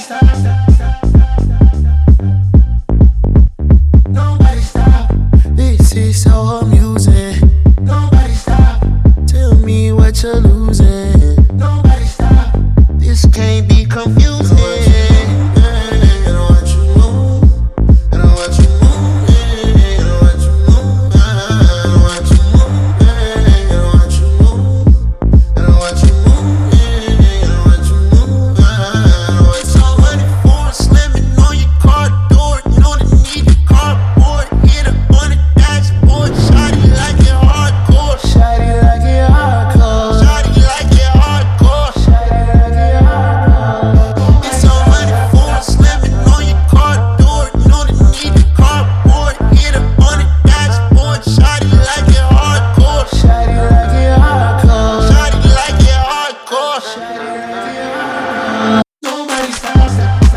Nobody stop. This is so amusing. Nobody stop. Tell me what you're losing. Nobody stop. This can't be confusing. And I watch you move. And I watch you move. And I watch you move. And I watch you move. And I watch you move. And I watch you move. And I watch you move. It's all 104 slamming on your car door. Know the need the cardboard. Hit up on the dashboard. Shawty like it hardcore. Shawty like it hardcore. Shawty like it hardcore. Shawty like it hardcore. It's all 104 slamming on your car door. Know the need the cardboard. Hit up on the dashboard. Shawty like it hardcore. Shawty like it hardcore. Shawty like it hardcore. Nobody stops.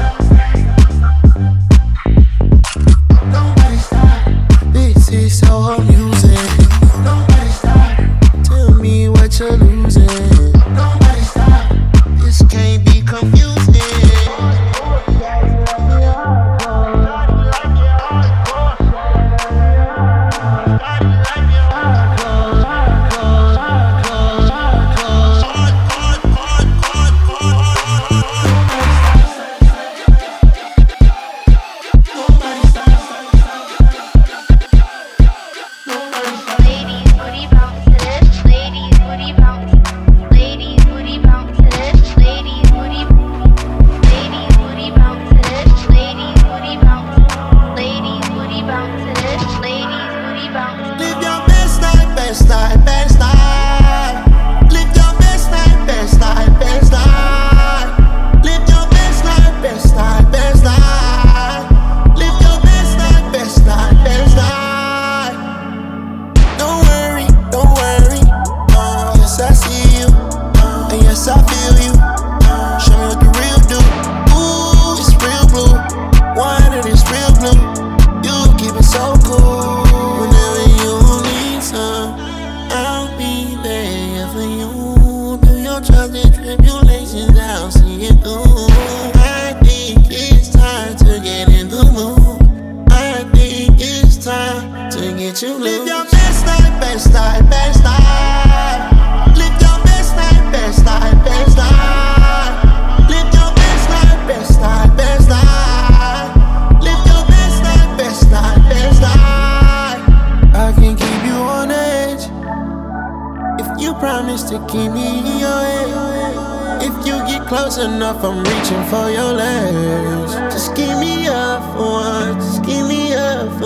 Nobody stop. This is so amusing. Nobody stop. Tell me what you're losing. Nobody stop. This can't be confusing. Ladies, booty bounce to this. Ladies, booty bounce. Ladies, booty bounce to this. Ladies, booty. Ladies, booty bounce to this. Ladies, booty bounce. Ladies, booty bounce to this. Ladies, booty bounce. Live your best life, best life, best life. Live your best life, best life, best life. Live your best life, best life, best life. Live your best life, best life, best life. Don't worry, don't worry. Yes, I see you, and yes, I feel you. Show me what the real do. Ooh, it's real blue. Wine and it's real blue. You keep it so cool. Whenever you need some, I'll be there for you. Do your trials and tribulations, I'll see it through. I think it's time to get in the mood. I think it's time to get you loose. Live your best life, best life, best life. Live your best life, best life, best life. Live your best life, best life, best life. Live your best life, best life, best life. I can keep you on edge if you promise to keep me in your head. If you get close enough, I'm reaching for your legs. Just give me up for once, just give me up for